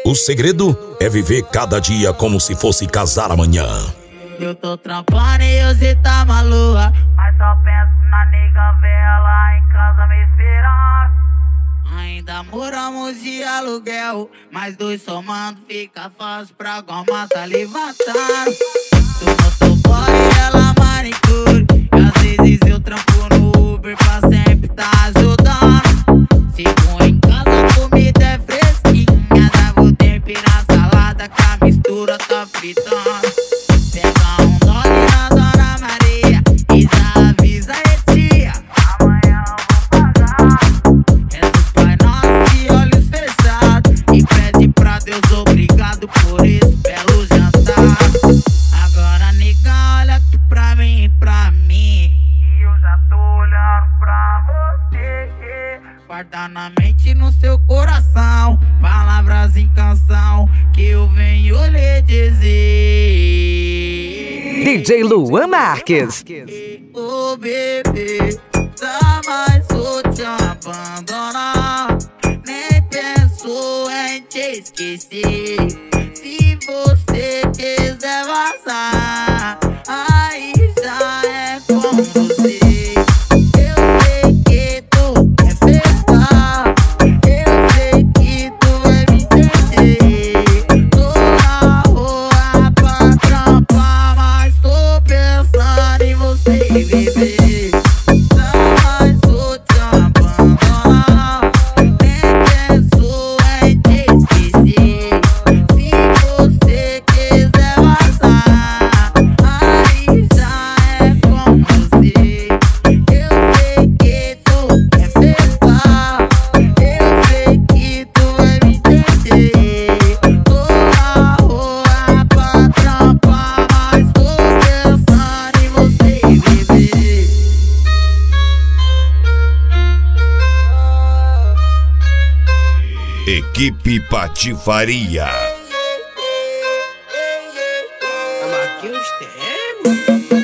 O segredo é viver cada dia como se fosse casar amanhã. Eu tô trampando e você tá maluca, mas só penso na nega vela em casa me esperar. Ainda moramos de aluguel, mas dois somando fica fácil pra goma tá levantando. Tu motoboy e ela manicure, e às vezes eu trampo no Uber pra sempre tá ajudando. Chego em casa, a comida é fresquinha, já vou temperar a salada que a mistura tá fritando. Pega um dole na Dona Maria e já avisa a tia, amanhã eu vou pagar. Reza o Pai Nosso de olhos fechados e pede pra Deus obrigado por esse belo jantar. Agora nega, olha aqui pra mim, e eu já tô olhando pra você. Guarda na mente e no seu coração palavras em canção que eu venho lhe dizer. DJ Luan Marques. Ô bebê, jamais vou te abandonar, nem penso em te esquecer. Se você quiser vazar, aí já é com você. Eu sei que tu quer ficar, eu sei que tu vai me entender. Tô na rua pra trampar, mas tô pensando em você, bebê. Jamais vou te abandonar, nem penso em te esquecer. Se você quiser vazar, aí já é com você. Eu sei que tu quer ficar, eu sei que tu vai me entender. Tô na rua pra trampar, mas tô pensando em você, bebê. Equipe Patifaria. Aqui os termos.